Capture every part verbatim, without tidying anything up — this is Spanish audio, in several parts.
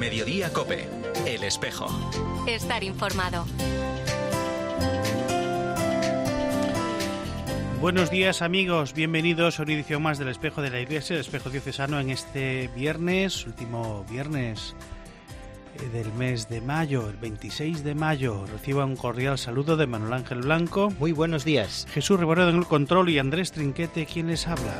Mediodía COPE. El Espejo. Estar informado. Buenos días, amigos, bienvenidos a una edición más del Espejo de la Iglesia, el Espejo Diocesano, en este viernes, último viernes del mes de mayo, el veintiséis de mayo. Reciba un cordial saludo de Manuel Ángel Blanco. Muy buenos días. Jesús Reboredo en el control y Andrés Trinquete quien les habla.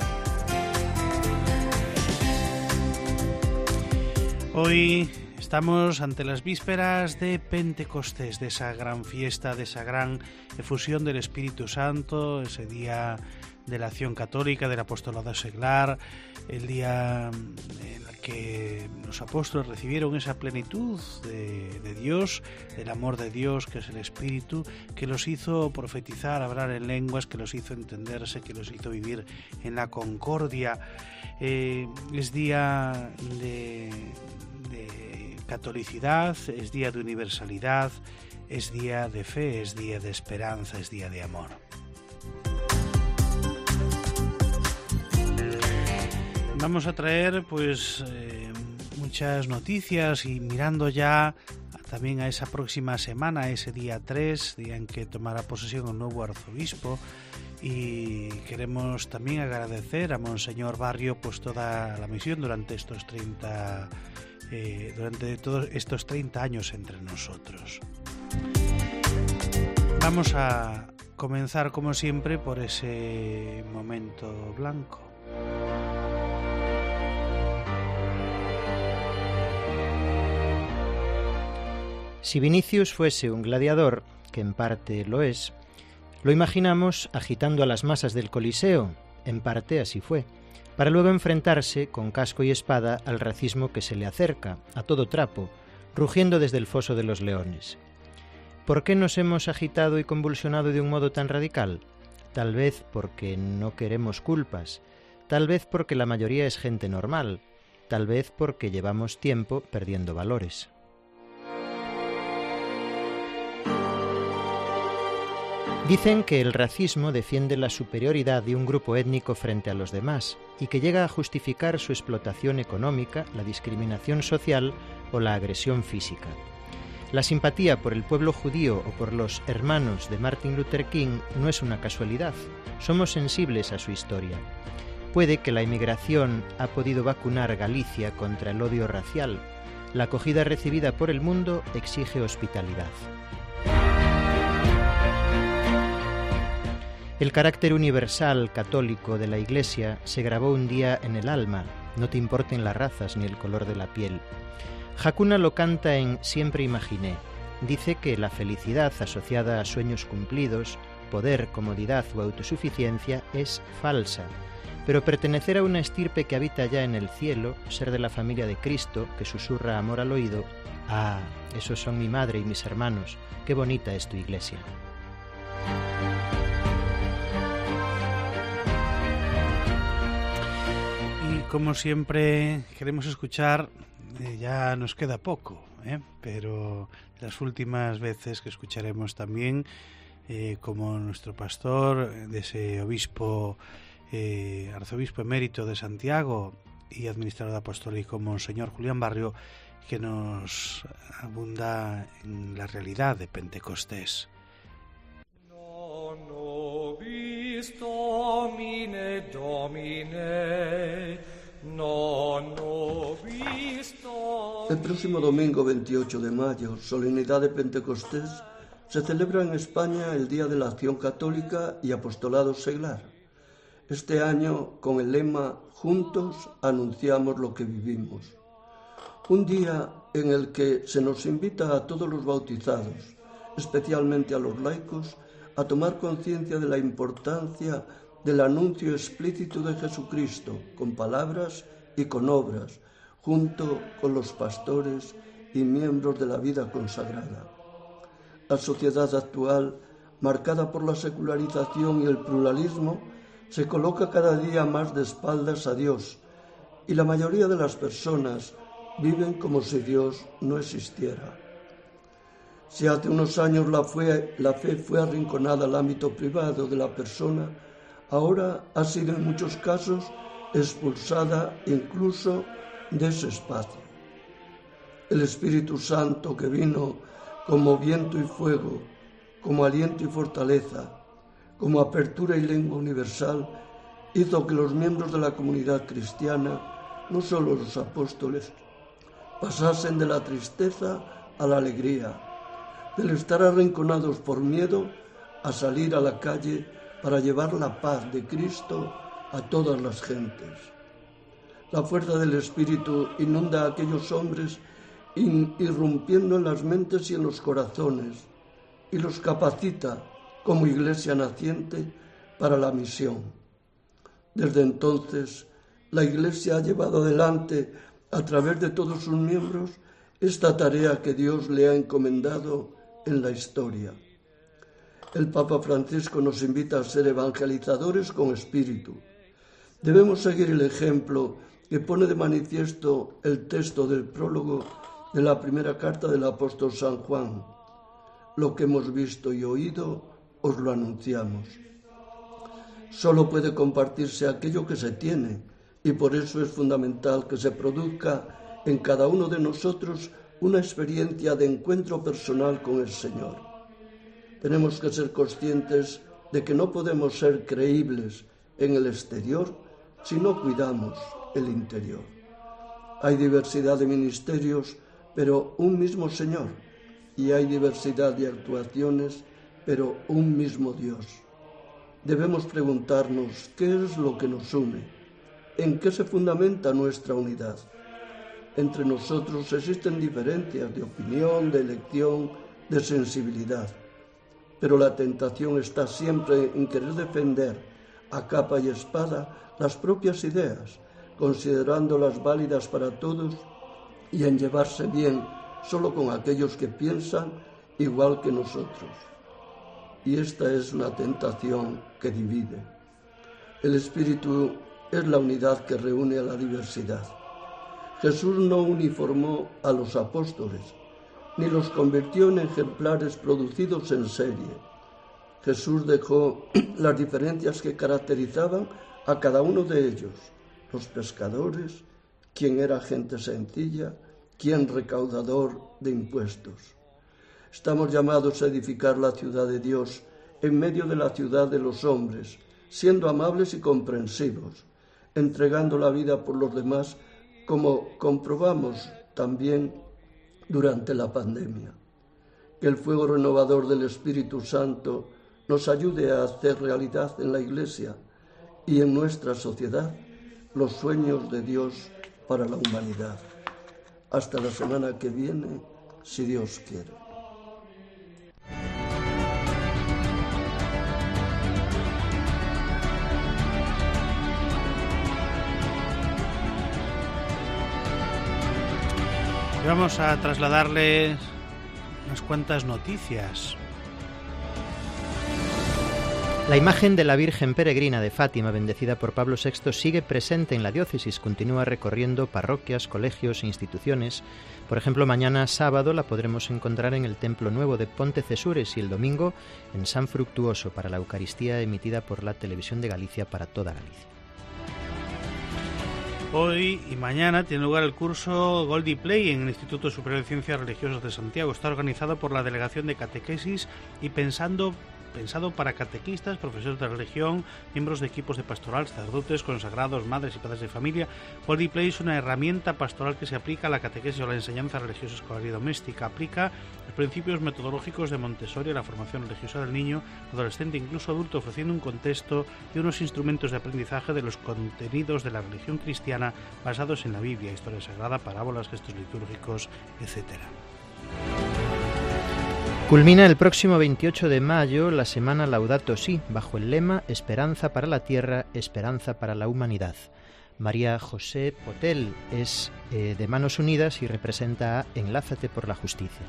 Hoy estamos ante las vísperas de Pentecostés, de esa gran fiesta, de esa gran efusión del Espíritu Santo, ese día de la acción católica, del apostolado seglar, el día en el que los apóstoles recibieron esa plenitud de, de Dios, del amor de Dios, que es el Espíritu, que los hizo profetizar, hablar en lenguas, que los hizo entenderse, que los hizo vivir en la concordia. Eh, es día de, de catolicidad, es día de universalidad, es día de fe, es día de esperanza, es día de amor. Vamos a traer pues eh, muchas noticias y mirando ya también a esa próxima semana, ese día tres, día en que tomará posesión el nuevo arzobispo, y queremos también agradecer a Monseñor Barrio pues toda la misión durante estos treinta eh, durante todos estos treinta años entre nosotros. Vamos a comenzar como siempre por ese momento blanco. Si Vinicius fuese un gladiador, que en parte lo es, lo imaginamos agitando a las masas del Coliseo, en parte así fue, para luego enfrentarse con casco y espada al racismo que se le acerca, a todo trapo, rugiendo desde el foso de los leones. ¿Por qué nos hemos agitado y convulsionado de un modo tan radical? Tal vez porque no queremos culpas, tal vez porque la mayoría es gente normal, tal vez porque llevamos tiempo perdiendo valores. Dicen que el racismo defiende la superioridad de un grupo étnico frente a los demás y que llega a justificar su explotación económica, la discriminación social o la agresión física. La simpatía por el pueblo judío o por los hermanos de Martin Luther King no es una casualidad, somos sensibles a su historia. Puede que la inmigración ha podido vacunar Galicia contra el odio racial. La acogida recibida por el mundo exige hospitalidad. El carácter universal católico de la Iglesia se grabó un día en el alma, no te importen las razas ni el color de la piel. Hakuna lo canta en Siempre imaginé. Dice que la felicidad asociada a sueños cumplidos, poder, comodidad o autosuficiencia es falsa, pero pertenecer a una estirpe que habita ya en el cielo, ser de la familia de Cristo, que susurra amor al oído, ah, esos son mi madre y mis hermanos, qué bonita es tu Iglesia. Como siempre queremos escuchar, eh, ya nos queda poco, ¿eh? pero las últimas veces que escucharemos también, eh, como nuestro pastor, de ese obispo, eh, arzobispo emérito de Santiago y administrador apostólico, Monseñor Julián Barrio, que nos abunda en la realidad de Pentecostés. No, no, bis Domine, Domine. No, no, visto. El próximo domingo veintiocho de mayo, solemnidad de Pentecostés, se celebra en España el Día de la Acción Católica y Apostolado Seglar. Este año con el lema Juntos anunciamos lo que vivimos. Un día en el que se nos invita a todos los bautizados, especialmente a los laicos, a tomar conciencia de la importancia del anuncio explícito de Jesucristo, con palabras y con obras, junto con los pastores y miembros de la vida consagrada. La sociedad actual, marcada por la secularización y el pluralismo, se coloca cada día más de espaldas a Dios, y la mayoría de las personas viven como si Dios no existiera. Si hace unos años la fe, la fe fue arrinconada al ámbito privado de la persona, ahora ha sido en muchos casos expulsada incluso de ese espacio. El Espíritu Santo que vino como viento y fuego, como aliento y fortaleza, como apertura y lengua universal, hizo que los miembros de la comunidad cristiana, no solo los apóstoles, pasasen de la tristeza a la alegría, del estar arrinconados por miedo a salir a la calle para llevar la paz de Cristo a todas las gentes. La fuerza del Espíritu inunda a aquellos hombres, irrumpiendo en las mentes y en los corazones, y los capacita como iglesia naciente para la misión. Desde entonces, la Iglesia ha llevado adelante, a través de todos sus miembros, esta tarea que Dios le ha encomendado en la historia. El Papa Francisco nos invita a ser evangelizadores con espíritu. Debemos seguir el ejemplo que pone de manifiesto el texto del prólogo de la primera carta del apóstol San Juan. Lo que hemos visto y oído, os lo anunciamos. Solo puede compartirse aquello que se tiene, y por eso es fundamental que se produzca en cada uno de nosotros una experiencia de encuentro personal con el Señor. Tenemos que ser conscientes de que no podemos ser creíbles en el exterior si no cuidamos el interior. Hay diversidad de ministerios, pero un mismo Señor, y hay diversidad de actuaciones, pero un mismo Dios. Debemos preguntarnos qué es lo que nos une, en qué se fundamenta nuestra unidad. Entre nosotros existen diferencias de opinión, de elección, de sensibilidad, pero la tentación está siempre en querer defender a capa y espada las propias ideas, considerándolas válidas para todos, y en llevarse bien solo con aquellos que piensan igual que nosotros. Y esta es una tentación que divide. El Espíritu es la unidad que reúne a la diversidad. Jesús no uniformó a los apóstoles, ni los convirtió en ejemplares producidos en serie. Jesús dejó las diferencias que caracterizaban a cada uno de ellos: los pescadores, quien era gente sencilla, quien recaudador de impuestos. Estamos llamados a edificar la ciudad de Dios en medio de la ciudad de los hombres, siendo amables y comprensivos, entregando la vida por los demás, como comprobamos también durante la pandemia. Que el fuego renovador del Espíritu Santo nos ayude a hacer realidad en la Iglesia y en nuestra sociedad los sueños de Dios para la humanidad. Hasta la semana que viene, si Dios quiere. Y vamos a trasladarles unas cuantas noticias. La imagen de la Virgen Peregrina de Fátima, bendecida por Pablo sexto, sigue presente en la diócesis, continúa recorriendo parroquias, colegios e instituciones. Por ejemplo, mañana sábado la podremos encontrar en el Templo Nuevo de Pontecesures y el domingo en San Fructuoso para la Eucaristía emitida por la Televisión de Galicia para toda Galicia. Hoy y mañana tiene lugar el curso Goldie Play en el Instituto Superior de Ciencias Religiosas de Santiago. Está organizado por la Delegación de Catequesis y pensando pensado para catequistas, profesores de religión, miembros de equipos de pastoral, sacerdotes, consagrados, madres y padres de familia. Goldie Play es una herramienta pastoral que se aplica a la catequesis o la enseñanza religiosa escolar y doméstica. Aplica los principios metodológicos de Montessori a la formación religiosa del niño, adolescente e incluso adulto, ofreciendo un contexto y unos instrumentos de aprendizaje de los contenidos de la religión cristiana basados en la Biblia, historia sagrada, parábolas, gestos litúrgicos, etcétera. Culmina el próximo veintiocho de mayo la semana Laudato Si, bajo el lema Esperanza para la tierra, esperanza para la humanidad. María José Potel es eh, de Manos Unidas y representa a Enlázate por la Justicia.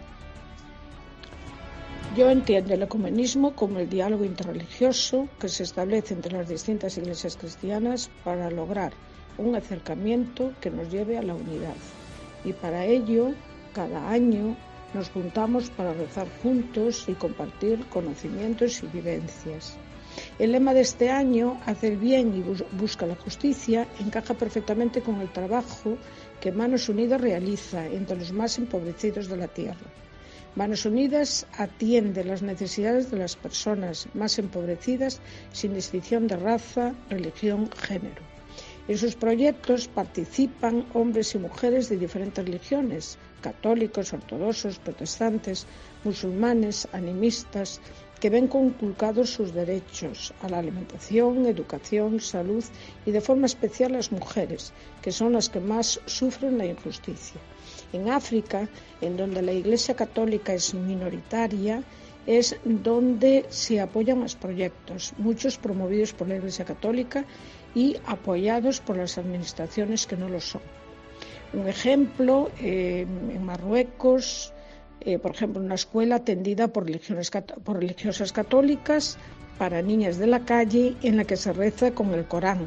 Yo entiendo el ecumenismo como el diálogo interreligioso que se establece entre las distintas iglesias cristianas para lograr un acercamiento que nos lleve a la unidad. Y para ello, cada año nos juntamos para rezar juntos y compartir conocimientos y vivencias. El lema de este año, Haz el bien y busca la justicia, encaja perfectamente con el trabajo que Manos Unidas realiza entre los más empobrecidos de la tierra. Manos Unidas atiende las necesidades de las personas más empobrecidas sin distinción de raza, religión, género. En sus proyectos participan hombres y mujeres de diferentes religiones, católicos, ortodoxos, protestantes, musulmanes, animistas, que ven conculcados sus derechos a la alimentación, educación, salud y de forma especial las mujeres, que son las que más sufren la injusticia. En África, en donde la Iglesia Católica es minoritaria, es donde se apoyan más proyectos, muchos promovidos por la Iglesia Católica y apoyados por las administraciones que no lo son. Un ejemplo, eh, en Marruecos, eh, por ejemplo, una escuela atendida por, por religiosas católicas para niñas de la calle en la que se reza con el Corán.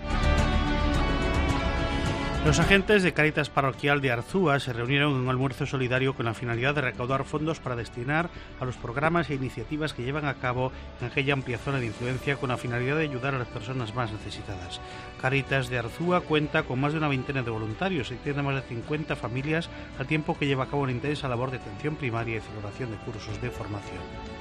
Los agentes de Cáritas Parroquial de Arzúa se reunieron en un almuerzo solidario con la finalidad de recaudar fondos para destinar a los programas e iniciativas que llevan a cabo en aquella amplia zona de influencia con la finalidad de ayudar a las personas más necesitadas. Cáritas de Arzúa cuenta con más de una veintena de voluntarios y tiene más de cincuenta familias, al tiempo que lleva a cabo una intensa labor de atención primaria y celebración de cursos de formación.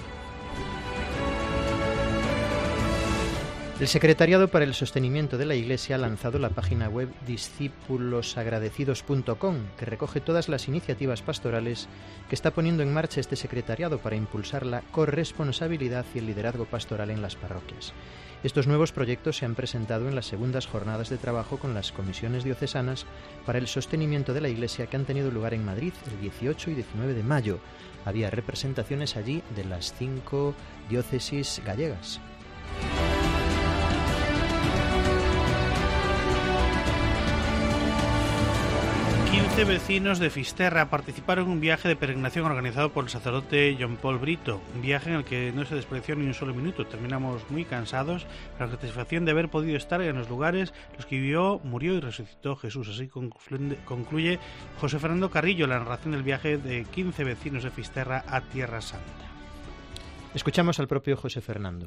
El Secretariado para el Sostenimiento de la Iglesia ha lanzado la página web discípulos agradecidos punto com, que recoge todas las iniciativas pastorales que está poniendo en marcha este secretariado para impulsar la corresponsabilidad y el liderazgo pastoral en las parroquias. Estos nuevos proyectos se han presentado en las segundas jornadas de trabajo con las comisiones diocesanas para el sostenimiento de la Iglesia que han tenido lugar en Madrid el dieciocho y diecinueve de mayo. Había representaciones allí de las cinco diócesis gallegas. quince vecinos de Fisterra participaron en un viaje de peregrinación organizado por el sacerdote John Paul Brito, un viaje en el que no se desperdició ni un solo minuto. Terminamos muy cansados, pero la satisfacción de haber podido estar en los lugares en los que vivió, murió y resucitó Jesús. Así concluye José Fernando Carrillo la narración del viaje de quince vecinos de Fisterra a Tierra Santa. Escuchamos al propio José Fernando.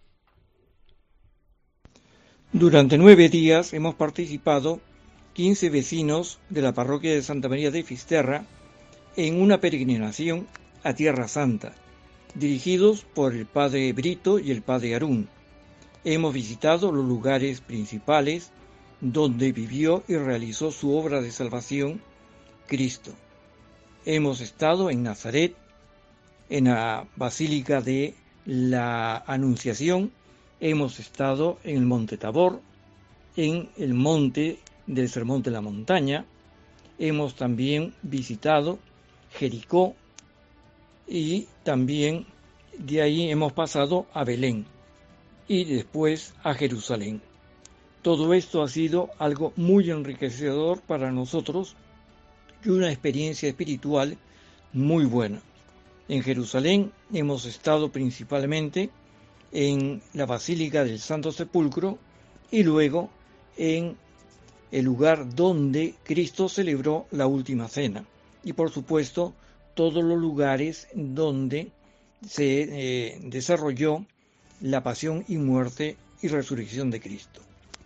Durante nueve días hemos participado quince vecinos de la parroquia de Santa María de Fisterra en una peregrinación a Tierra Santa, dirigidos por el padre Brito y el padre Arún. Hemos visitado los lugares principales donde vivió y realizó su obra de salvación, Cristo. Hemos estado en Nazaret, en la Basílica de la Anunciación, hemos estado en el Monte Tabor, en el Monte del Sermón de la Montaña, hemos también visitado Jericó y también de ahí hemos pasado a Belén y después a Jerusalén. Todo esto ha sido algo muy enriquecedor para nosotros y una experiencia espiritual muy buena. En Jerusalén hemos estado principalmente en la Basílica del Santo Sepulcro y luego en el lugar donde Cristo celebró la última cena y por supuesto todos los lugares donde se eh, desarrolló la pasión y muerte y resurrección de Cristo.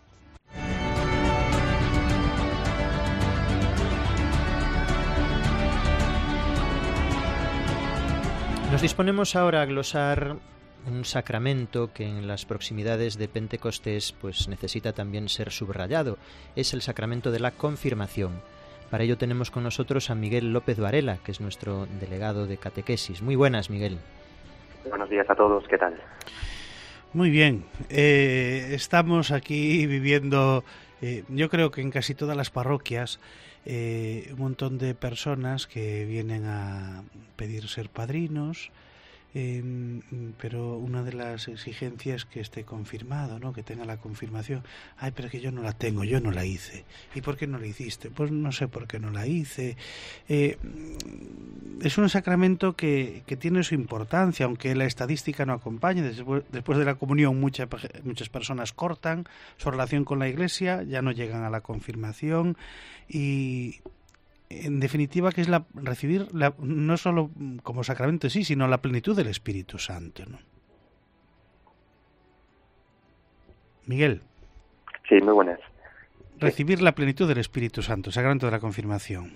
Nos disponemos ahora a glosar un sacramento que en las proximidades de Pentecostés pues necesita también ser subrayado. Es el sacramento de la confirmación. Para ello tenemos con nosotros a Miguel López Varela, que es nuestro delegado de catequesis. Muy buenas, Miguel. Buenos días a todos, ¿qué tal? Muy bien, eh, estamos aquí viviendo, eh, yo creo que en casi todas las parroquias, eh, un montón de personas que vienen a pedir ser padrinos, Eh, pero una de las exigencias es que esté confirmado, ¿no? Que tenga la confirmación. Ay, pero que yo no la tengo, yo no la hice. ¿Y por qué no la hiciste? Pues no sé por qué no la hice. Eh, es un sacramento que, que tiene su importancia, aunque la estadística no acompañe. Después, después de la comunión muchas, muchas personas cortan su relación con la Iglesia, ya no llegan a la confirmación y... En definitiva, que es la recibir la, no solo como sacramento sí, sino la plenitud del Espíritu Santo, ¿no? Miguel. Sí, muy buenas. Recibir la plenitud del Espíritu Santo, sacramento de la confirmación.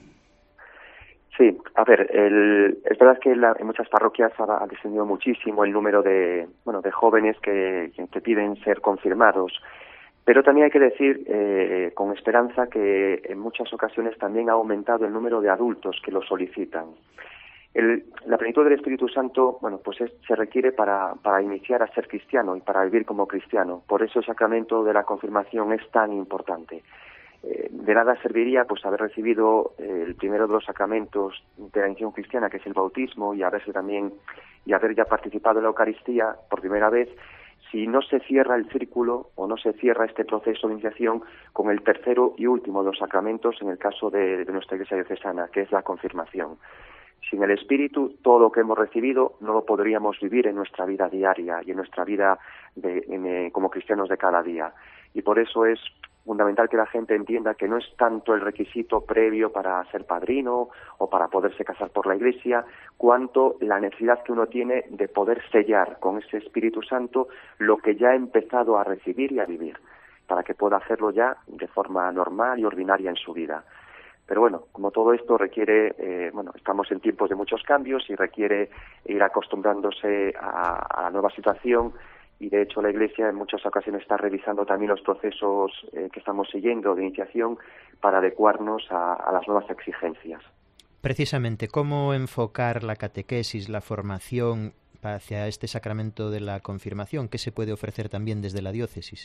Sí, a ver, el, es verdad que la, en muchas parroquias ha, ha descendido muchísimo el número de, bueno, de jóvenes que, que piden ser confirmados, pero también hay que decir eh, con esperanza que en muchas ocasiones también ha aumentado el número de adultos que lo solicitan. El, la plenitud del Espíritu Santo, bueno, pues es, se requiere para, para iniciar a ser cristiano y para vivir como cristiano. Por eso el sacramento de la confirmación es tan importante. Eh, de nada serviría pues haber recibido eh, el primero de los sacramentos de la iniciación cristiana, que es el bautismo, y haberse también y haber ya participado en la Eucaristía por primera vez, si no se cierra el círculo o no se cierra este proceso de iniciación con el tercero y último de los sacramentos en el caso de, de nuestra Iglesia diocesana, que es la confirmación. Sin el Espíritu, todo lo que hemos recibido no lo podríamos vivir en nuestra vida diaria y en nuestra vida de, en, eh, como cristianos de cada día. Y por eso es fundamental que la gente entienda que no es tanto el requisito previo para ser padrino o para poderse casar por la Iglesia, cuanto la necesidad que uno tiene de poder sellar con ese Espíritu Santo lo que ya ha empezado a recibir y a vivir, para que pueda hacerlo ya de forma normal y ordinaria en su vida. Pero bueno, como todo esto requiere, eh, bueno, estamos en tiempos de muchos cambios y requiere ir acostumbrándose a, a la nueva situación, y de hecho la Iglesia en muchas ocasiones está revisando también los procesos eh, que estamos siguiendo de iniciación para adecuarnos a, a las nuevas exigencias. Precisamente, ¿cómo enfocar la catequesis, la formación hacia este sacramento de la confirmación? ¿Qué se puede ofrecer también desde la diócesis?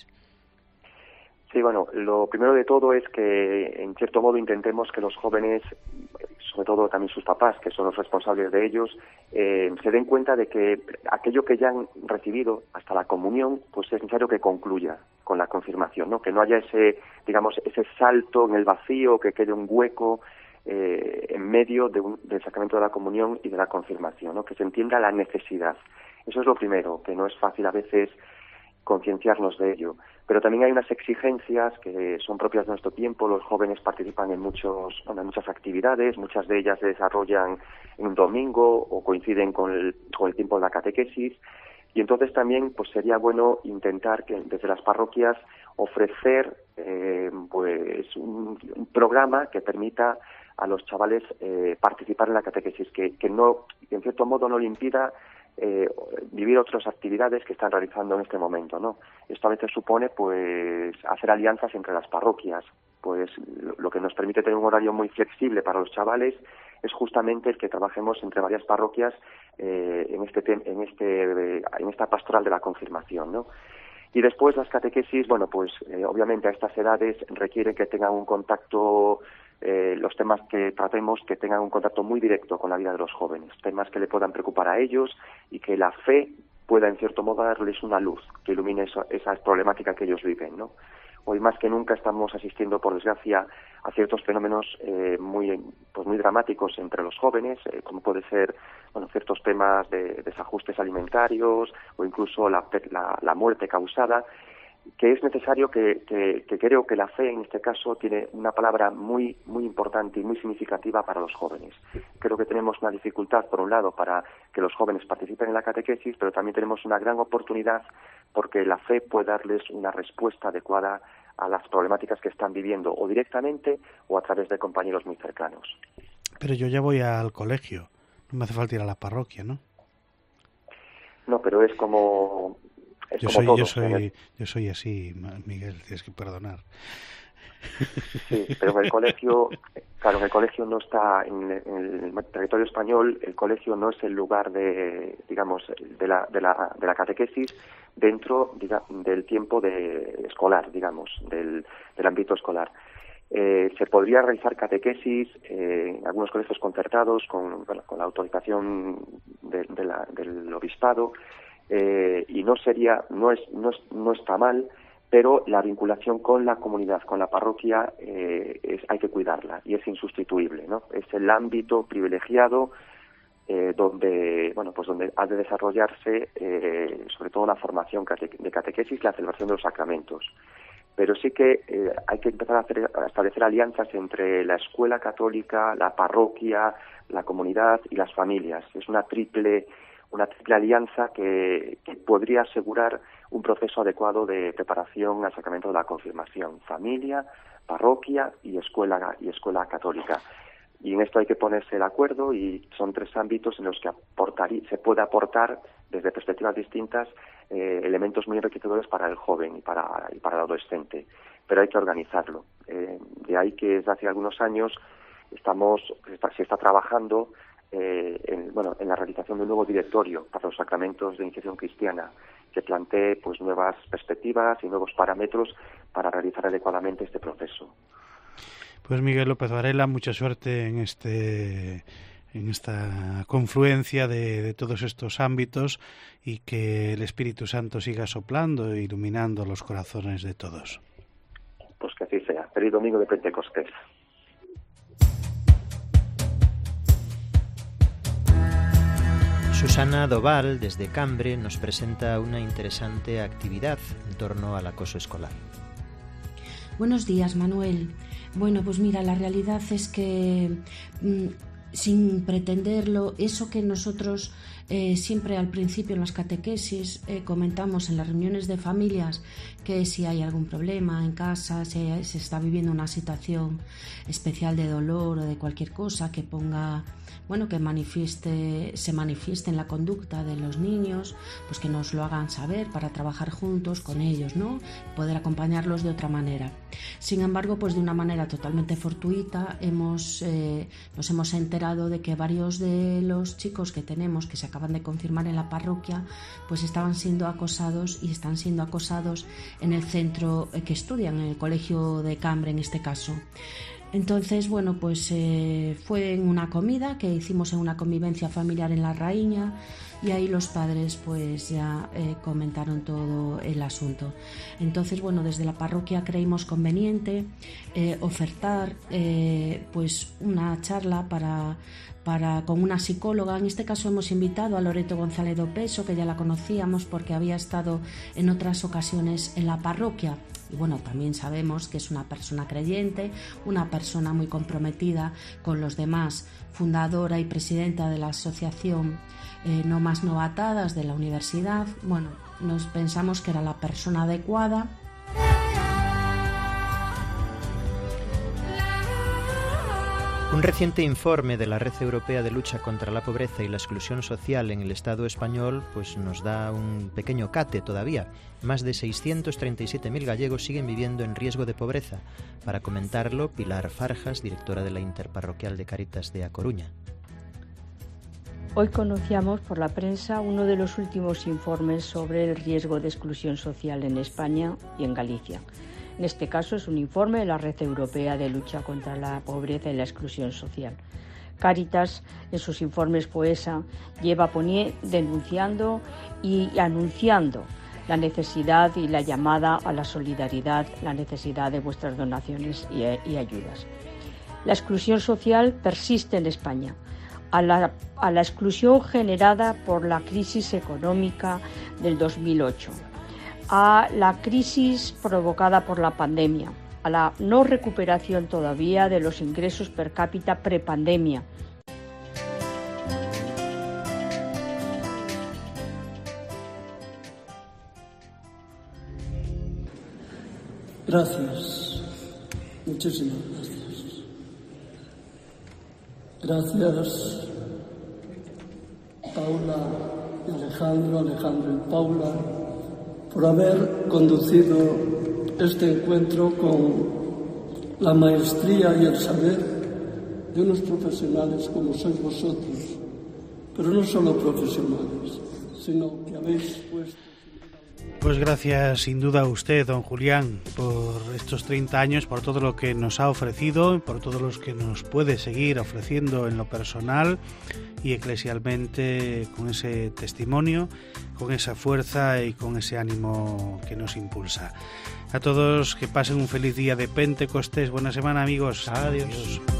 Sí, bueno, lo primero de todo es que, en cierto modo, intentemos que los jóvenes, sobre todo también sus papás, que son los responsables de ellos, eh, se den cuenta de que aquello que ya han recibido hasta la comunión, pues es necesario que concluya con la confirmación, ¿no? Que no haya ese, digamos, ese salto en el vacío, que quede un hueco eh, en medio de un, del sacramento de la comunión y de la confirmación, ¿no? Que se entienda la necesidad. Eso es lo primero, que no es fácil a veces concienciarnos de ello. Pero también hay unas exigencias que son propias de nuestro tiempo. Los jóvenes participan en muchos, bueno, en muchas actividades, muchas de ellas se desarrollan en un domingo o coinciden con el, con el tiempo de la catequesis. Y entonces también pues sería bueno intentar que desde las parroquias ofrecer eh, pues un, un programa que permita a los chavales eh, participar en la catequesis, que, que no, que en cierto modo no le impida Eh, vivir otras actividades que están realizando en este momento, ¿no? Esto a veces supone, pues, hacer alianzas entre las parroquias, pues, lo, lo que nos permite tener un horario muy flexible para los chavales es justamente el que trabajemos entre varias parroquias eh, en este en este eh, en esta pastoral de la confirmación, ¿no? Y después las catequesis, bueno, pues, eh, obviamente a estas edades requieren que tengan un contacto. Eh, los temas que tratemos que tengan un contacto muy directo con la vida de los jóvenes, temas que le puedan preocupar a ellos y que la fe pueda en cierto modo darles una luz que ilumine eso, esa problemática que ellos viven, ¿no? Hoy más que nunca estamos asistiendo, por desgracia, a ciertos fenómenos eh, muy pues muy dramáticos entre los jóvenes, eh, como puede ser, bueno, ciertos temas de desajustes alimentarios o incluso la, la, la muerte causada, que es necesario que, que, que creo que la fe en este caso tiene una palabra muy muy importante y muy significativa para los jóvenes. Creo que tenemos una dificultad, por un lado, para que los jóvenes participen en la catequesis, pero también tenemos una gran oportunidad porque la fe puede darles una respuesta adecuada a las problemáticas que están viviendo, o directamente o a través de compañeros muy cercanos. Pero yo ya voy al colegio, no me hace falta ir a la parroquia, ¿no? No, pero es como... Es yo, como soy, todo, yo, soy, el... yo soy así, Miguel, tienes que perdonar. Sí, pero en el colegio, claro, en el colegio no está, en, en el territorio español, el colegio no es el lugar de, digamos, de la, de la, de la catequesis dentro diga, del tiempo de escolar, digamos, del, del ámbito escolar. Eh, se podría realizar catequesis eh, en algunos colegios concertados con, bueno, con la autorización de, de la, del obispado. Eh, y no sería, no es, no es, no está mal, pero la vinculación con la comunidad, con la parroquia, eh, es, hay que cuidarla y es insustituible, ¿no? Es el ámbito privilegiado eh, donde, bueno, pues donde ha de desarrollarse, eh, sobre todo la formación de catequesis y la celebración de los sacramentos. Pero sí que eh, hay que empezar a, hacer, a establecer alianzas entre la escuela católica, la parroquia, la comunidad y las familias. Es una triple una triple alianza que, que podría asegurar un proceso adecuado de preparación al sacramento de la confirmación, familia, parroquia y escuela y escuela católica. Y en esto hay que ponerse de acuerdo, y son tres ámbitos en los que aportar, se puede aportar desde perspectivas distintas eh, elementos muy enriquecedores para el joven y para, y para el adolescente, pero hay que organizarlo. Eh, de ahí que desde hace algunos años estamos está, se está trabajando eh, en, bueno, en la realización de un nuevo directorio para los sacramentos de iniciación cristiana, que plantee pues nuevas perspectivas y nuevos parámetros para realizar adecuadamente este proceso. Pues Miguel López Varela, mucha suerte en este en esta confluencia de, de todos estos ámbitos, y que el Espíritu Santo siga soplando e iluminando los corazones de todos. Pues que así sea. Feliz domingo de Pentecostés. Susana Doval, desde Cambre, nos presenta una interesante actividad en torno al acoso escolar. Buenos días, Manuel. Bueno, pues mira, la realidad es que mmm, sin pretenderlo, eso que nosotros eh, siempre al principio en las catequesis eh, comentamos en las reuniones de familias, que si hay algún problema en casa, si se está viviendo una situación especial de dolor o de cualquier cosa que ponga, bueno, que manifieste, se manifieste en la conducta de los niños, pues que nos lo hagan saber para trabajar juntos con ellos, ¿no? Poder acompañarlos de otra manera. Sin embargo, pues de una manera totalmente fortuita hemos, eh, nos hemos enterado de que varios de los chicos que tenemos, que se acaban de confirmar en la parroquia, pues estaban siendo acosados y están siendo acosados en el centro que estudian, en el colegio de Cambre en este caso. Entonces, bueno, pues eh, fue en una comida que hicimos en una convivencia familiar en La Raíña, y ahí los padres pues ya eh, comentaron todo el asunto. Entonces, bueno, desde la parroquia creímos conveniente eh, ofertar eh, pues una charla para, para con una psicóloga. En este caso hemos invitado a Loreto González do Peso, que ya la conocíamos porque había estado en otras ocasiones en la parroquia. Y bueno, también sabemos que es una persona creyente, una persona muy comprometida con los demás, fundadora y presidenta de la asociación eh, No Más Novatadas de la universidad. Bueno, nos pensamos que era la persona adecuada. Un reciente informe de la Red Europea de Lucha contra la Pobreza y la Exclusión Social en el Estado español pues nos da un pequeño cate todavía. Más de seiscientos treinta y siete mil gallegos siguen viviendo en riesgo de pobreza. Para comentarlo, Pilar Farjas, directora de la Interparroquial de Cáritas de A Coruña. Hoy conocíamos por la prensa uno de los últimos informes sobre el riesgo de exclusión social en España y en Galicia. En este caso es un informe de la Red Europea de Lucha contra la Pobreza y la Exclusión Social. Cáritas, en sus informes FOESA, lleva poni- denunciando y anunciando la necesidad y la llamada a la solidaridad, la necesidad de vuestras donaciones y, y ayudas. La exclusión social persiste en España. A la, a la exclusión generada por la crisis económica del dos mil ocho, a la crisis provocada por la pandemia, a la no recuperación todavía de los ingresos per cápita prepandemia. Gracias, muchísimas gracias. Gracias, Paula y Alejandro, Alejandro y Paula, por haber conducido este encuentro con la maestría y el saber de unos profesionales como sois vosotros, pero no solo profesionales, sino que habéis puesto... Pues gracias sin duda a usted, don Julián, por estos treinta años, por todo lo que nos ha ofrecido, por todo lo que nos puede seguir ofreciendo en lo personal y eclesialmente, con ese testimonio, con esa fuerza y con ese ánimo que nos impulsa. A todos, que pasen un feliz día de Pentecostés. Buena semana, amigos. Adiós. Adiós.